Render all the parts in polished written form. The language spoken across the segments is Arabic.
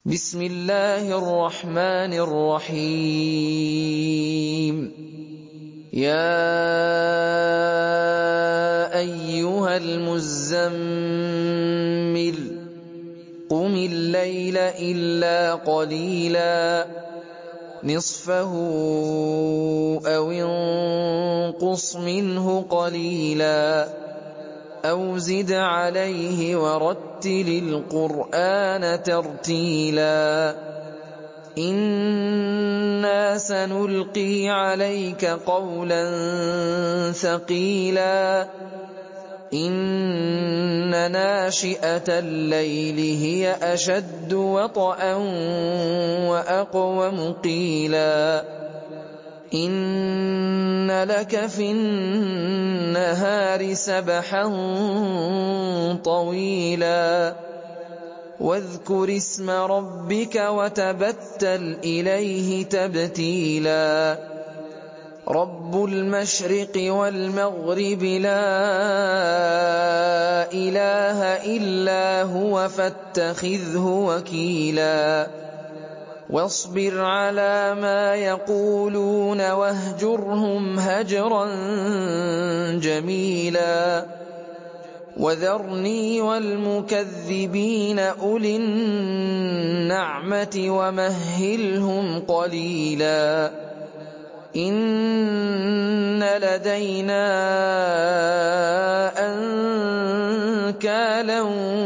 بسم الله الرحمن الرحيم. يا أيها المزمل قم الليل إلا قليلا نصفه أو انقص منه قليلا أو زد عليه ورتل القرآن ترتيلا إنا سنلقي عليك قولا ثقيلا إن ناشئة الليل هي أشد وطئا وأقوم قيلا إن لك في النهار سبحا طويلا واذكر اسم ربك وتبتل إليه تبتيلا رب المشرق والمغرب لا إله إلا هو فاتخذه وكيلا واصبر على ما يقولون واهجرهم هجرا جميلا وذرني والمكذبين أولي النعمة ومهلهم قليلا إن لدينا أنكالا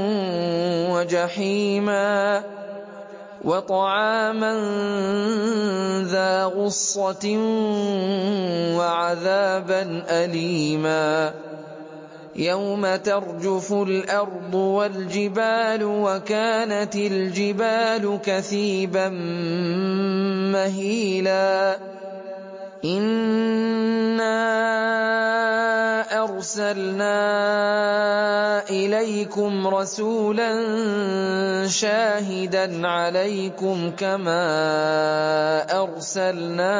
وجحيما وطعاما ذا غصة وعذابا أليما يوم ترجف الأرض والجبال وكانت الجبال كثيبا مهيلا إنا أرسلنا إليكم رسولا شاهدا عليكم كما أرسلنا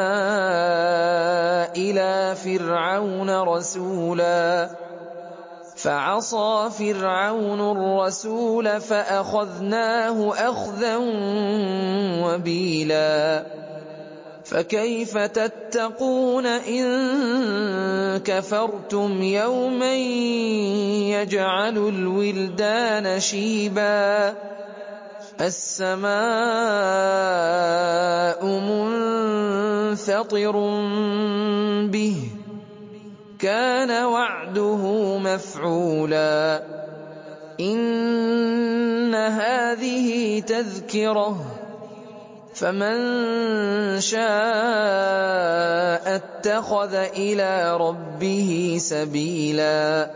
إلى فرعون رسولا فعصى فرعون الرسول فأخذناه أخذا وبيلا فكيف تتقون إن كفرتم يوما يجعل الولدان شيبا السماء منفطر به كان وعده مفعولا إن هذه تذكرة فمن شاء اتخذ إلى ربه سبيلا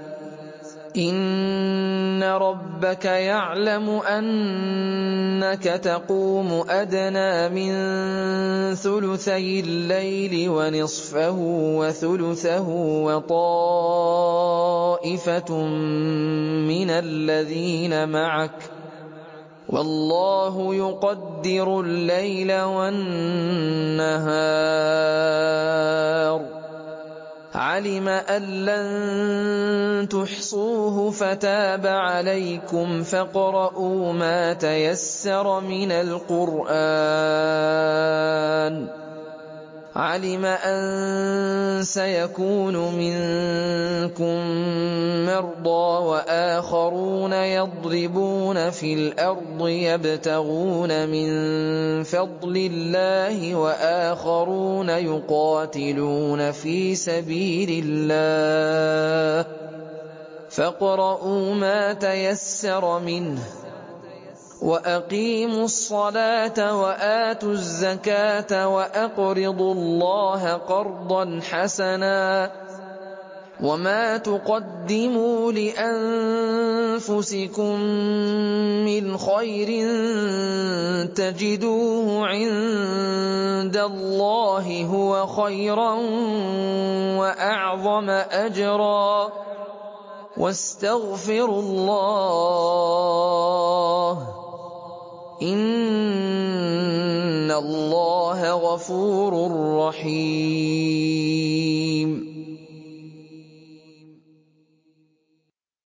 إن ربك يعلم أنك تقوم أدنى من ثلثي الليل ونصفه وثلثه وطائفة من الذين معك والله يقدر الليل والنهار علم أن لن تحصوه فتاب عليكم فاقرؤوا ما تيسر من القرآن علم أن سيكون منكم مرضى وآخرون يضربون في الأرض يبتغون من فضل الله وآخرون يقاتلون في سبيل الله فاقرؤوا ما تيسر منه وأقيموا الصلاة وآتوا الزكاة وأقرضوا الله قرضا حسنا وما تقدموا لأنفسكم من خير تجدوه عند الله هو خيرا وأعظم أجرا واستغفروا الله إن الله غفور رحيم